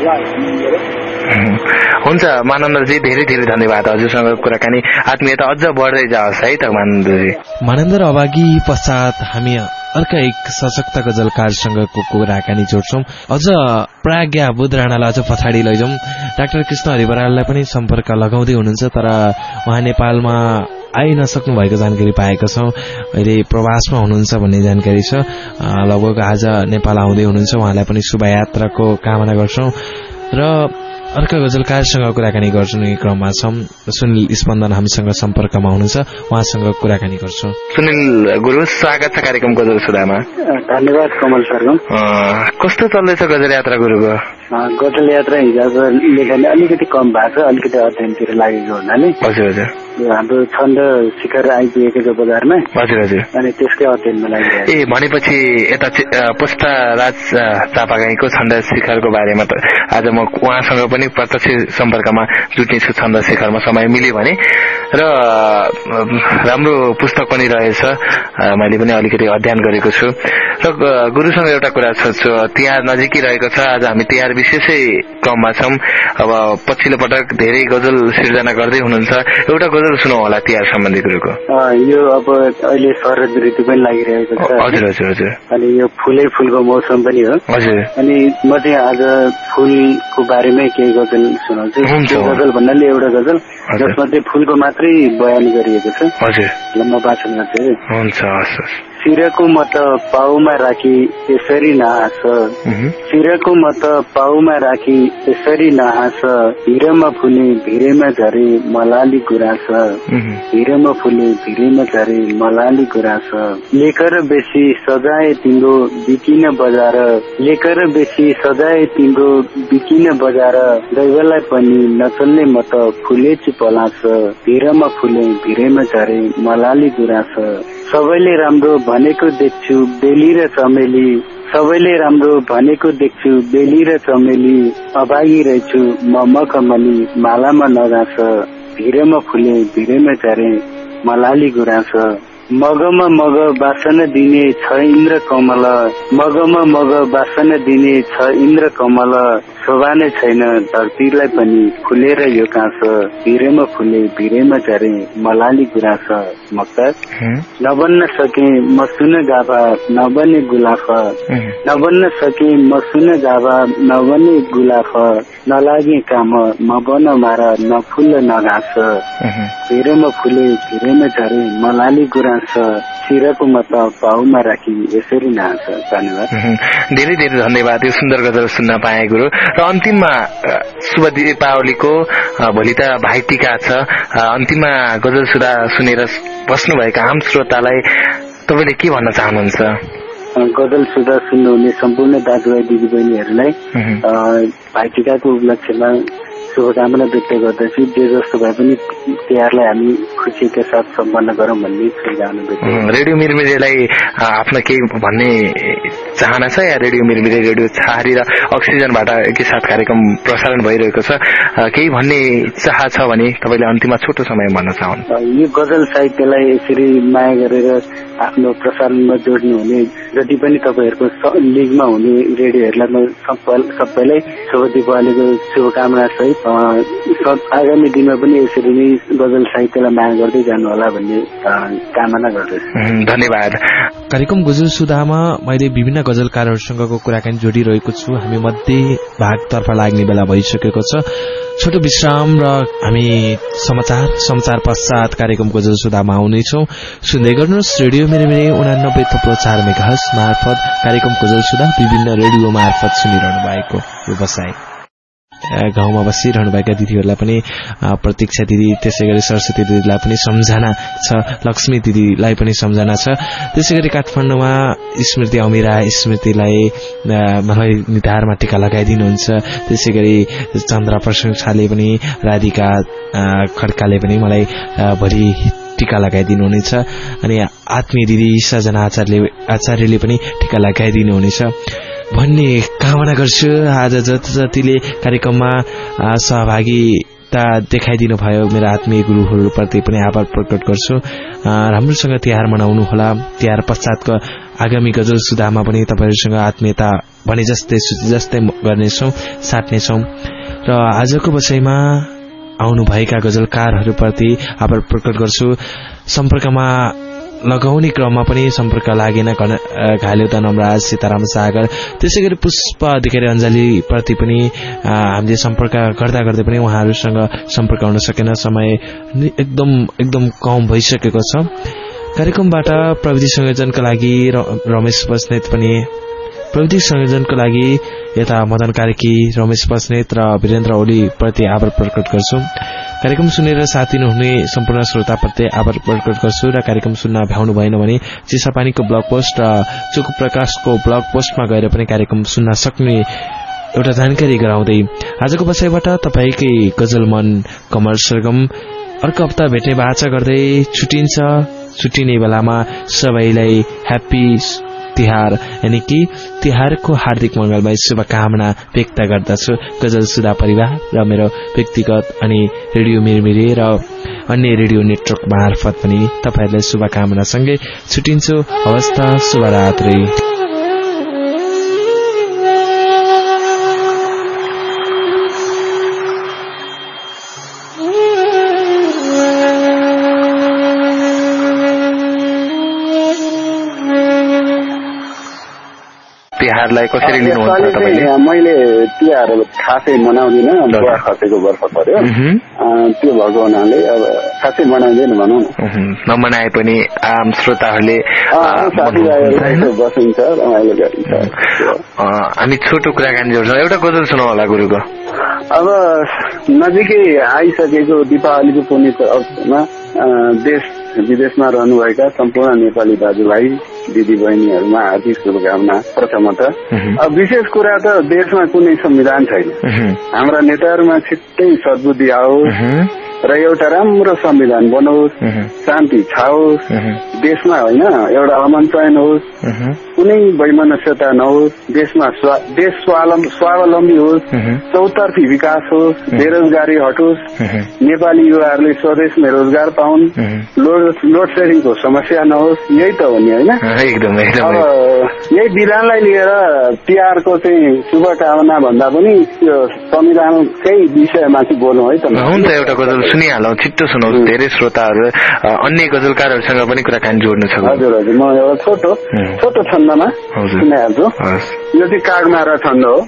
हुन्छ मानन्दजी, धेरै धेरै धन्यवाद। हजुरसँग कुराकानी आत्मीयता अझ बढ्दै जाओस् है त मानन्दजी। मानन्द अभागी पश्चात हामी अर्का एक सशक्त गजलकारसँगको कुराकानी जोड्छौं। अझ प्राज्ञा बुध राणालाई अझ पछाडि लैजाउँ। डाक्टर कृष्ण हरिबराललाई पनि सम्पर्क लगाउँदै हुनुहुन्छ, तर उहाँ नेपालमा आइ नसक्नु भएको जानकारी पाएका छौं। अहिले प्रवासमा हुनुहुन्छ भन्ने जानकारी छ। लगभग आज नेपाल आउँदै हुनुहुन्छ, उहाँलाई पनि शुभयात्राको कामना गर्छौं। र अर्का गजलकारसँग कुराकानी गर्ने क्रममा छौं। सुनिल स्पन्दन हामीसँग सम्पर्कमा हुनुहुन्छ, उहाँसँग कुराकानी गर्छौं। सुनिल गुरु, स्वागत छ कार्यक्रम गजल सुधामा। धन्यवाद कमल सर। कस्तो चल्दैछ गजल यात्रा गुरुको? गजल यात्रा हिजो लेखन अलिकति कम भएको छ, अलिकति अध्ययनतिर लागेको हुनाले। हजुर हजुर, हाम्रो छन्द शिखर आइपुगेको छ बजारमा। हजुर हजुर, अनि त्यसकै अध्ययनमा लागिरहेको। ए भनेपछि यता पुष्पराज चापागाईको छन्द शिखरको बारेमा त आज म उहाँसँग पनि प्रत्यक्ष सम्पर्कमा जुट्नेछु छन्द शिखरमा समय मिल्यो भने। र राम्रो पुस्तक पनि रहेछ, मैले पनि अलिकति अध्ययन गरेको छु। र गुरुसँग एउटा कुरा सोध्छु, तिहार नजिकै रहेको छ, आज हामी तिहार विशेषै क्रममा छौं। अब पछिल्लो पटक धेरै गजल सिर्जना गर्दै हुनुहुन्छ, एउटा गजल सुनौ होला तिहार सम्बन्धी गुरुको। यो अब अहिले शरद ऋतु पनि लागिरहेको छ। हजुर हजुर हजुर, अनि यो फुलको मौसम पनि हो। हजुर, अनि म चाहिँ आज फुलको बारेमै केही गजल सुनाउँछु। गजल भन्नाले एउटा गजल जसमा चाहिँ फुलको मात्रै बयान गरिएको छ। हजुर, म वाचन गर्छु। हुन्छ। सिरको म त पाउमा राखी यसरी नहाँस, सिरको म त पाउमा राखी यसरी नहाँस, हिरमा फुले भिरेमा झरे मलाली गुराँस, हिरमा फुले भिरेमा झरे मलाली गुराँस, लेकर बेसी सजाए तिम्रो बिकिन बजार, लेकर बेसी सजाए तिम्रो बिकिन बजार, दैवलाई पनि नचल्ने म त फुलेची पलास, हिरमा फुले भिरेमा झरे मलाली गुराँस, सबैले राम्रो भनेको देख्छु बेली र चमेली, सबैले राम्रो भनेको देख्छु बेली र चमेली, अभागी रहेछु म मखमली मालामा नगाँस, भिरेमा फुले भिरेमा झरे मलाली गुराँस, मगमा मग वासन दिने छ इन्द्र कमल मगमा मग वासन दिने छ इन्द्र कमल शोभा नै छैन धरतीलाई पनि फुलेर यो काँस भिरेमा फुले भिरेमा झरे मलाली गुराँस मक्तर नबन्न सके म सुन गाभा नबने गुलाफ नबन्न सके म सुन गाभा नबने गुलाफ नलागे काम म बन मार नफुल नघाँस भिरेमा फुले भिरेमा झरे मलाली गुराँस शिरको मत पाउमा राखी यसरी नाच। धन्यवाद। धेरै धेरै धन्यवाद यो सुन्दर गजल सुन्न पाए गुरु। र अन्तिममा शुभ दीपावलीको भोलि त भाइ टीका छ, अन्तिममा गजल सुनेर बस्नुभएका आम श्रोतालाई तपाईँले के भन्न चाहनुहुन्छ? गजल सुधा सुन्नुहुने सम्पूर्ण दाजुभाइ दिदीबहिनीहरूलाई भाइ टीकाको उपलक्ष्यमा शुभकामना व्यक्त गर्दछु। जे जस्तो भए पनि तिहारलाई हामी खुसीका साथ सम्पन्न गरौँ भन्ने शुभकामना व्यक्त। रेडियो मिरमिरेलाई आफ्नो केही भन्ने चाहना छ या रेडियो मिरमिरे रेडियो छहारी र अक्सिजनबाट एकैसाथ कार्यक्रम प्रसारण भइरहेको छ, केही भन्ने चाह छ भने तपाईँले अन्तिममा छोटो समय भन्न चाहनुहुन्छ? यो गजल साहित्यलाई यसरी माया गरेर आफ्नो प्रसारणमा जोड्नुहुने जति पनि तपाईँहरूको लिगमा हुने रेडियोहरूलाई म सबैलाई शुभ दीपावलीको शुभकामना सहित आगामी दिनमा पनि यसरी नै गजल साहित्यलाई माया गर्दै जानु होला भन्ने कामना गर्दछु। धन्यवाद। कार्यक्रम गजल सुधामा मैले विभिन्न गजलकारहरूसँगको कुराकानी जोडिरहेको छु। हामी मध्य भागतर्फ लाग्ने बेला भइसकेको छ। छोटो विश्राम र हामी समाचार पश्चात कार्यक्रम गजल सुधामा आउनेछौँ। सुन्दै गर्नुहोस् रेडियो मिरमिरे 89.4 मेगाहर्ज मार्फत कार्यक्रम गजल सुधा विभिन्न रेडियो मार्फत सुनिरहनु भएको व्यवसाय। गाउँमा बसिरहनुभएका दिदीहरूलाई पनि प्रतीक्षा दिदी, त्यसै गरी सरस्वती दिदीलाई पनि सम्झना छ, लक्ष्मी दिदीलाई पनि सम्झना छ। त्यसै गरी काठमाडौँमा स्मृति अमिरा स्मृतिलाई मलाई निधारमा टीका लगाइदिनुहुन्छ। त्यसै गरी चन्द्र प्रशंसाले पनि राधिका खड्काले पनि मलाई भोलि टीका लगाइदिनुहुनेछ। अनि आत्मीय दिदी सजना आचार्यले पनि टीका लगाइदिनुहुनेछ भन्ने कामना गर्छु। आज जतिले कार्यक्रममा सहभागिता देखाइदिनु भयो मेरा आत्मीय गुरुहरूप्रति पनि आभार प्रकट गर्छु। राम्रोसँग तिहार मनाउनु होला। तिहार पश्चातको आगामी गजल सुधामा पनि तपाईँहरूसँग आत्मीयता भने जस्तै गर्नेछौँ, साट्नेछौँ। र आजको विषयमा आउनुभएका गजलकारहरूप्रति आभार प्रकट गर्छु। सम्पर्कमा लगाउने क्रममा पनि सम्पर्क लागेन घाल्यो त नमराज सीताराम सागर, त्यसै गरी पुष्प अधिकारी अञ्जली प्रति पनि हामीले सम्पर्क गर्दा गर्दै पनि उहाँहरूसँग सम्पर्क हुन सकेन। समय एकदम कम भइसकेको छ। कार्यक्रमबाट प्रविधि संयोजनका लागि रमेश बस्नेत पनि प्रविधि संयोजनको लागि यता मदन कार्की, रमेश बस्नेत र वीरेन्द्र ओली प्रति आभार प्रकट गर्छु। कार्यक्रम सुनेर साथ दिनुहुने सम्पूर्ण श्रोताप्रति आभार प्रकट गर्छु। र कार्यक्रम सुन्न भ्याउनु भएन भने चिसापानीको ब्लग पोस्ट र चोको प्रकाशको ब्लग पोस्टमा गएर पनि कार्यक्रम सुन्न सक्ने एउटा जानकारी गराउँदै आजको विषयबाट तपाईकै गजल मन कमल सरगम अर्को हप्ता भेट्ने बाचा गर्दै छुटिन्छ। छुटिने बेलामा सबैलाई ह्याप्पी तिहार यानी कि तिहारको हार्दिक मंगलमय शुभकामना व्यक्त गर्दछु। गजल सुधा परिवार र मेरो व्यक्तिगत अनि रेडियो मिरमिरे र अन्य रेडियो नेटवर्क मार्फत पनि तपाईहरुलाई शुभकामना सँगै छुटिन्छु। अवस्था शुभरात्रि। तिहारलाई कसरी लिनुहुन्छ तपाईले? मैले तिहार खासै मनाउँदिन, बुवा खसेको वर्ष पर्यो त्यो भएको हुनाले अब खासै मनाउँदैन भनौँ न। नमनाए पनि आम श्रोताहरूले बसिन्छ, रमाइलो गरिन्छ। हामी छोटो कुराकानी जोड्छौँ। एउटा गजल सुनाउ होला गुरुको। अब नजिकै आइसकेको दीपावलीको पुण्य अवसरमा देश विदेशमा रहनुभएका सम्पूर्ण नेपाली दाजुभाइ दिदीबहिनीहरूमा हार्दिक शुभकामना। प्रथमतः अब विशेष कुरा त देशमा कुनै संविधान छैन। हाम्रा नेताहरूमा छिट्टै सद्बुद्धि आओस् र एउटा राम्रो संविधान बनोस्, शान्ति छाओस्, देशमा होइन एउटा अमन चयन होस्, कुनै वैमनस्यता नहोस्, देश स्वावलम्बी होस्, चौतर्फी विकास होस्, बेरोजगारी हटोस्, नेपाली युवाहरूले स्वदेशमै रोजगार पाउन्, लोड सेडिङको समस्या नहोस्, यही त हो नि होइन। अब यही विधानलाई लिएर तिहारको चाहिँ शुभकामना भन्दा पनि त्यो संविधानकै विषयमाथि बोल्नु है त। हुन्छ, एउटा गजल सुनिहालौँ, छिट्टो सुनाउँ, धेरै श्रोताहरू अन्य गजलकारहरूसँग पनि कुराकानी जोड्नु छ। हजुर हजुर, म एउटा छोटो छन्दमा सुनाइहाल्छु। यो चाहिँ कागमारा छन्द हो,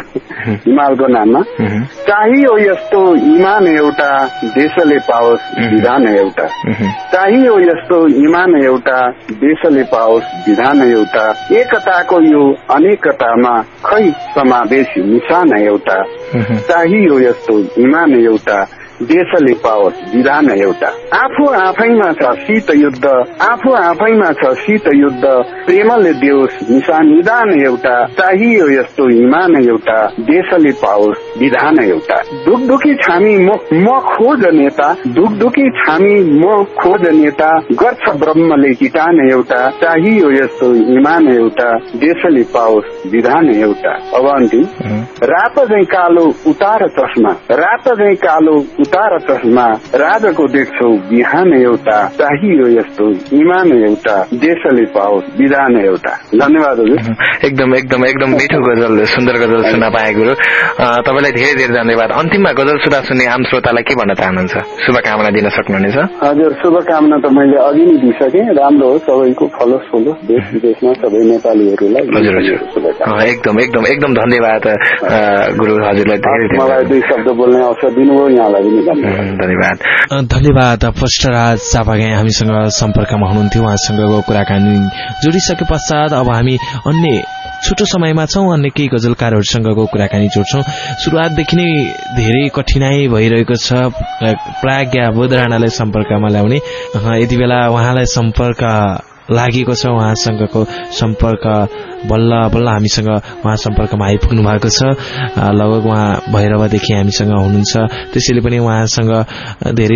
हिमालको नाममा। चाहियो यस्तो इमान एउटा, देशले पाओस् विधान एउटा। चाहियो यस्तो इमान एउटा, देशले पाओस् विधान एउटा। एकताको यो अनेकतामा खै समावेशी निशान एउटा। चाहियो यस्तो इमान एउटा, देशले पाओस् विधान एउटा। आफू आफैमा छ शीत युद्ध, आफू आफैमा छ शीत युद्ध, प्रेमले देओस् निदान एउटा। चाहियो यस्तो इमान एउटा, देशले पाओस् विधान एउटा। दुखदुखी छामी म खोज नेता, दुखदुखी छामी म खोज नेता, गर्छ ब्रह्मले किटान एउटा। चाहियो यस्तो इमान एउटा, देशले पाओस् विधान एउटा। अब अन्तिम। रात झैं कालो उतार चस्मा, रात झैं कालो उतार चस्मा, राजाको देख्छौ बिहान एउटा। चाहियो यस्तो इमान एउटा, देशले पाओस् विधान एउटा। धन्यवाद हजुर। एकदम एकदम एकदम मिठो गजल, सुन्दर गजल सुन्न पाए गुरु, तपाईँलाई धेरै धेरै धन्यवाद। अन्तिममा गजल सुन्ने आम श्रोतालाई के भन्न चाहनुहुन्छ, शुभकामना दिन सक्नुहुनेछ? हजुर, शुभकामना त मैले अघि नै दिइसकेँ। राम्रो हो, सबैको फलोस् फुलोस्, देश विदेशमा सबै नेपालीहरूलाई। हजुर हजुर, एकदम एकदम एकदम धन्यवाद गुरु, हजुरलाई धेरै धेरै। मलाई 2 शब्द बोल्ने अवसर दिनुभयो, यहाँलाई पनि धन्यवाद। धन्यवाद। पुष्टराज चापागाई हामीसँग सम्पर्कमा हुनुहुन्थ्यो, उहाँसँगको कुराकानी जोडिसके पश्चात अब हामी अन्य छोटो समयमा छौं, अन्य केही गजलकारहरूसँगको कुराकानी जोड्छौं। सुरुवातदेखि नै धेरै कठिनाई भइरहेको छ प्राज्ञा बोध राणालाई सम्पर्कमा ल्याउने। यति बेला उहाँलाई सम्पर्क लागेको छ, उहाँसँगको सम्पर्क बल्ल बल्ल हामीसँग उहाँ सम्पर्कमा आइपुग्नु भएको छ। लगभग उहाँ भैरवदेखि हामीसँग हुनुहुन्छ, त्यसैले पनि उहाँसँग धेरै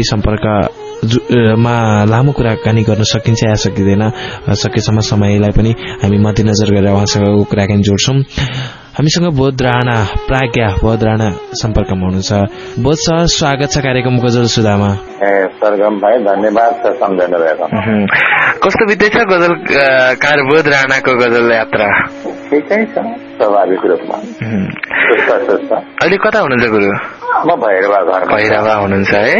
सम्पर्कमा लामो कुराकानी गर्न सकिन्छ या सकिँदैन, सकेसम्म समयलाई पनि हामी मध्यनजर गरेर उहाँसँगको कुराकानी जोड्छौं। हामीसँग बोध राणा, प्राज्ञा बोध राणा सम्पर्कमा हुनुहुन्छ। बोध सर, स्वागत छ कार्यक्रम गजल सुधामा। सरगम भाइ, धन्यवाद छ सम्झनु भएको। कस्तो बित्दैछ गजलकार बोध राणाको गजल यात्रा? ठिकै छ, स्वाभाविक रूपमा। अहिले कता हुनुहुन्छ गुरु? म भैरवा हुनुहुन्छ है।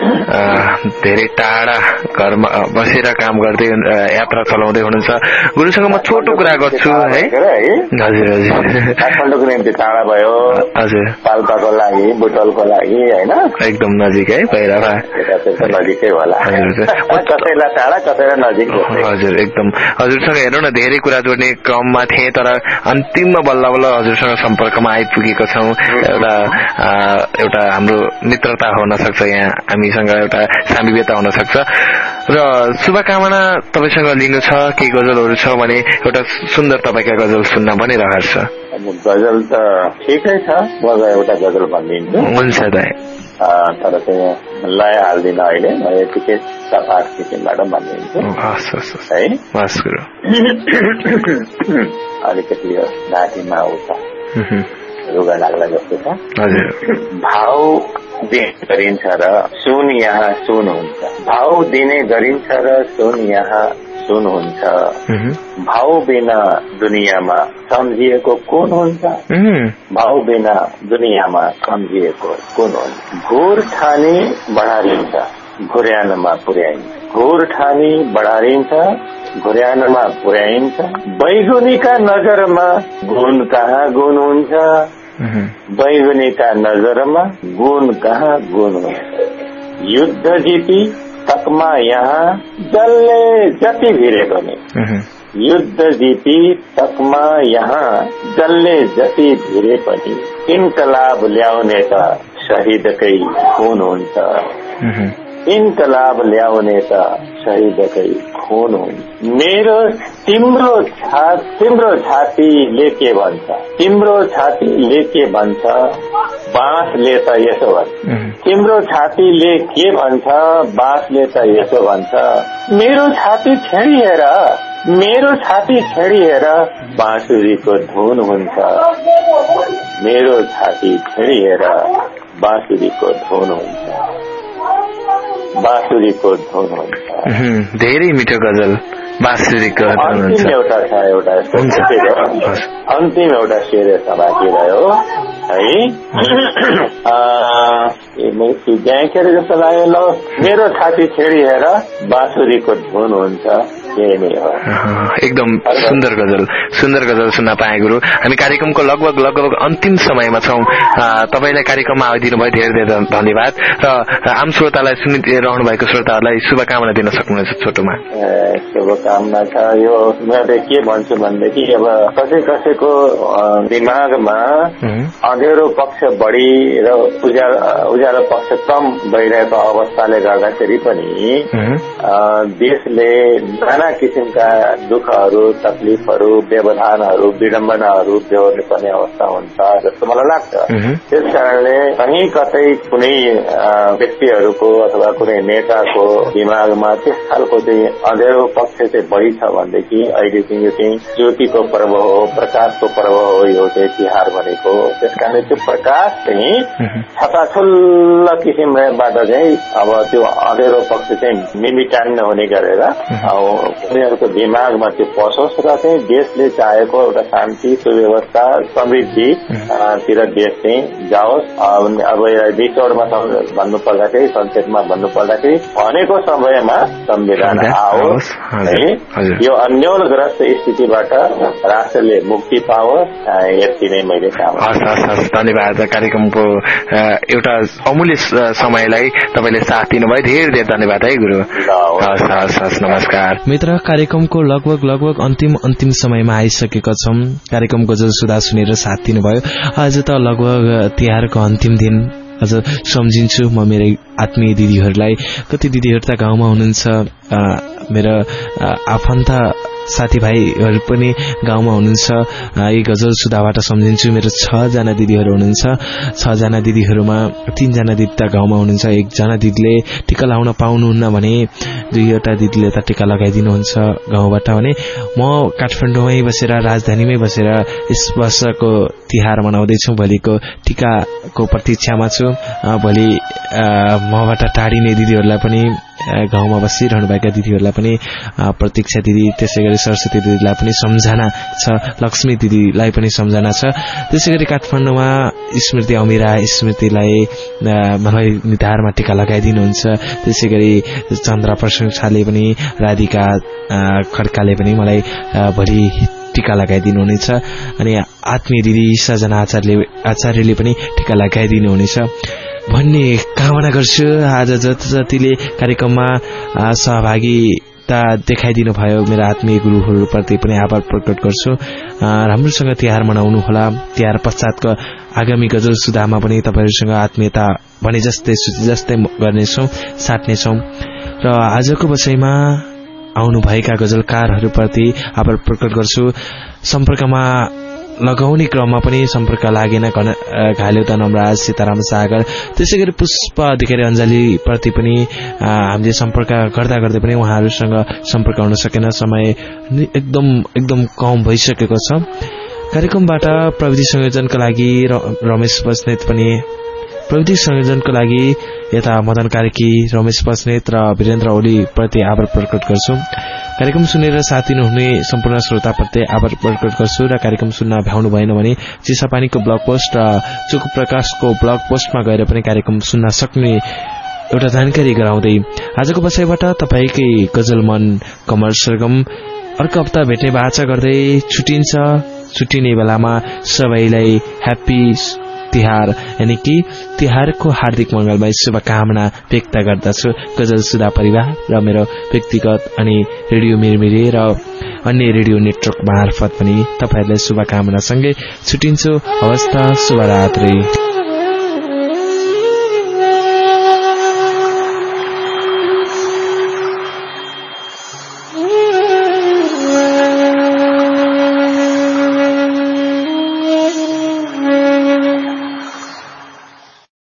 धेरै टाढा घरमा बसेर काम गर्दै यात्रा चलाउँदै हुनुहुन्छ। गुरुसँग म छोटो कुरा गर्छु है। हजुर हजुर, काठमाडौँको निम्ति टाढा भयो। हजुर, पाल्पाको लागि, बुटवलको लागि होइन, एकदम नजिक है भैरवा, नजिकै होला। कसैलाई टाढा कसैलाई नजिक। हजुर एकदम, हजुरसँग हेर्नु न धेरै कुरा जोड्ने क्रममा थिएँ, तर अन्तिममा बल्ल बल्ल हजुरसँग सम्पर्कमा आइपुगेको छौँ। एउटा हाम्रो मित्रता हुन सक्छ, यहाँ हामीसँग एउटा सामिप्यता हुन सक्छ। र शुभकामना तपाईँसँग लिनु छ, केही गजलहरू छ भने एउटा सुन्दर तपाईँका गजल सुन्न पनि रहर छ। गजल त ठिकै छ, म एउटा गजल भनिदिन्छु। हुन्छ दाइ, तर चाहिँ लय हाल्दिनँ अहिले, म यतिकै सपाट किसिमबाट भनिदिन्छु है। अलिकति यो घाँटीमा आउँछ, रुगा लाग्ला जस्तो छ। भाव दिने गरिन्छ र सुन यहाँ सुन हुन्छ, भाव दिने गरिन्छ र सुन यहाँ सुन हुन्छ। भाव बिना दुनियाँमा सम्झिएको कुन हुन्छ, भाव बिना दुनियाँमा सम्झिएको कुन हुन्छ। घोर ठानी बढारिन्छ, घुर्यानमा पुर्याइन्छ, घोर ठानी बढारिन्छ, घुर्यानमा पुर्याइन्छ। बैगुनीका नजरमा गुण कहाँ गुण हुन्छ, बैगुनीका नजरमा गुण कहाँ गुण हुन्छ। युद्ध जिती तकमा यहाँ जसले जति भिरे पनि, युद्ध जिती तकमा यहाँ जसले जति भिरे पनि, इन्कलाब ल्याउने त शहीदकै खून हुन्छ, इन्कलाब ल्याउने त शहीदकै खून हुन्छ। मेरो तिम्रो छातीले के भन्छ, तिम्रो छातीले के भन्छ, बाँसले त यसो भन्छ। तिम्रो छातीले के भन्छ, बाँसले त यसो भन्छ। मेरो छाती छेडिएर मेरो छाती छेडी हेर बाँसुरीको धुन हुन्छ मेरो छाती छेडी हेर बाँसुरीको धुन हुन्छ बाँसुरीको धुन हुन्छ धेरै मिठो गजल बाँसुरीको धुन हुन्छ एउटा छ एउटा अन्तिम एउटा शेर बाँकी रह्यो है ब्याङ्केर जस्तो लाग्यो ल मेरो छाती छेडी हेर बाँसुरीको धुन हुन्छ एकदम सुन्दर गजल सुन्न पाए गुरु। हामी कार्यक्रमको लगभग अन्तिम समयमा छौं। तपाईलाई कार्यक्रममा आइदिनु भयो धेरै धेरै धन्यवाद र आम श्रोतालाई सुनिरहनु भएको श्रोताहरूलाई शुभकामना दिन सक्नुहुन्छ छोटोमा? शुभकामना छ यो मैले के भन्छु भनेदेखि अब कसैको दिमागमा अँधेरो पक्ष बढी र उज्यालो पक्ष कम भइरहेको अवस्थाले गर्दाखेरि पनि देशले नाना किसिमका दुःखहरू तकलिफहरू व्यवधानहरू विडम्बनाहरू बेहोर्नु पर्ने अवस्था हुन्छ जस्तो मलाई लाग्छ। त्यस कारणले कहीँ कतै कुनै व्यक्तिहरूको अथवा कुनै नेताको दिमागमा त्यस खालको चाहिँ अँधेरो पक्ष चाहिँ बढी छ भनेदेखि अहिले चाहिँ यो चाहिँ ज्योतिको पर्व हो प्रकाशको पर्व हो यो चाहिँ तिहार भनेको। त्यस कारणले त्यो प्रकाश चाहिँ छताछुल्ल किसिमबाट चाहिँ अब त्यो अँधेरो पक्ष चाहिँ मिमिटान्न हुने गरेर उनीहरूको दिमागमा त्यो पसोस् र चाहिँ देशले चाहेको एउटा शान्ति सुव्यवस्था समृद्धि तिर देश चाहिँ जाओस्। अब बिचौरमा भन्नु पर्दाखेरि संक्षेपमा भन्नु पर्दाखेरि भनेको समयमा संविधान आओस् है यो अन्योलग्रस्त स्थितिबाट राष्ट्रले मुक्ति पाओस् यति नै मैले धन्यवाद। कार्यक्रमको एउटा अमूल्य समयलाई तपाईले साथ दिनुभयो धेरै धेरै धन्यवाद है गुरु। नमस्कार मित्र। कार्यक्रमको लगभग अन्तिम समयमा आइसकेका छौं। कार्यक्रम गजल सुधा सुनेर साथ दिनुभयो। आज त लगभग तिहारको अन्तिम दिन अझ सम्झिन्छु म मेरो आत्मीय दिदीहरूलाई। कति दिदीहरू त गाउँमा हुनुहुन्छ, मेरो आफन्त साथीभाइहरू पनि गाउँमा हुनुहुन्छ। यी गजल सुधाबाट सम्झिन्छु। मेरो 6 जना दिदीहरू हुनुहुन्छ। 6 जना दिदीहरूमा 3 जना दिदी त गाउँमा हुनुहुन्छ। 1 जना दिदीले टीका लाउन पाउनुहुन्न भने 2वटा दिदीले त टीका लगाइदिनुहुन्छ गाउँबाट भने म काठमाडौँमै बसेर राजधानीमै बसेर यस वर्षको तिहार मनाउँदैछु। भोलिको टीकाको प्रतीक्षामा छु। भोलि मबाट टाढिने दिदीहरूलाई पनि गाउँमा बसिरहनुभएका दिदीहरूलाई पनि प्रतीक्षा दिदी त्यसै गरी सरस्वती दिदीलाई पनि सम्झना छ, लक्ष्मी दिदीलाई पनि सम्झना छ। त्यसै गरी काठमाडौँमा स्मृति अमिरा स्मृतिलाई मलाई निधारमा टीका लगाइदिनुहुन्छ। त्यसै गरी चन्द्र प्रशंसाले पनि राधिका खड्काले पनि मलाई भोलि टीका लगाइदिनुहुनेछ। अनि आत्मीय दिदी सजना आचार्यले पनि टीका लगाइदिनुहुनेछ भन्ने कामना गर्छु। आज जतिले कार्यक्रममा सहभागिता देखाइदिनु भयो मेरा आत्मीय गुरुहरूप्रति पनि आभार प्रकट गर्छु। राम्रोसँग तिहार मनाउनु होला। तिहार पश्चातको आगामी गजल सुधामा पनि तपाईहरुसँग आत्मीयता भने जस्तै गर्नेछौं, साट्नेछौं। र आजको बसाइमा आउनुभएका गजलकारहरूप्रति आभार प्रकट गर्छु। सम्पर्कमा लगाउने क्रममा पनि सम्पर्क लागेन। घालेउता नमराज, सीताराम सागर, त्यसै गरी पुष्प अधिकारी अञ्जली प्रति पनि हामीले सम्पर्क गर्दा पनि उहाँहरूसँग सम्पर्क हुन सकेन। समय एकदम कम भइसकेको छ। कार्यक्रमबाट प्रविधि संयोजनको लागि रमेश बस्नेत पनि, प्रविधि संयोजनको लागि यता मदन कार्की, रमेश बस्नेत र वीरेन्द्र ओली प्रति आभार प्रकट गर्छु। कार्यक्रम सुनेर साथ दिनुहुने सम्पूर्ण श्रोताप्रति आभार प्रकट गर्छु। र कार्यक्रम सुन्न भ्याउनु भएन भने चिसापानीको ब्लग पोस्ट र चोक प्रकाशको ब्लग पोस्टमा गएर पनि कार्यक्रम सुन्न सक्ने एउटा जानकारी गराउँदै आजको बसाइबाट तपाईकै गजल मन कमल सरगम अर्को हप्ता भेट्ने बाचा गर्दै छुटिन्छ। छुट्टिने बेलामा सबैलाई ह्याप्पी तिहार यानी कि तिहारको हार्दिक मंगलमय शुभकामना व्यक्त गर्दछु। गजल सुधा परिवार र मेरो व्यक्तिगत अनि रेडियो मिरमिरे र अन्य रेडियो नेटवर्क मार्फत पनि तपाईहरुलाई शुभकामना सँगै छुटिन्छु। हवस् त, शुभरात्री।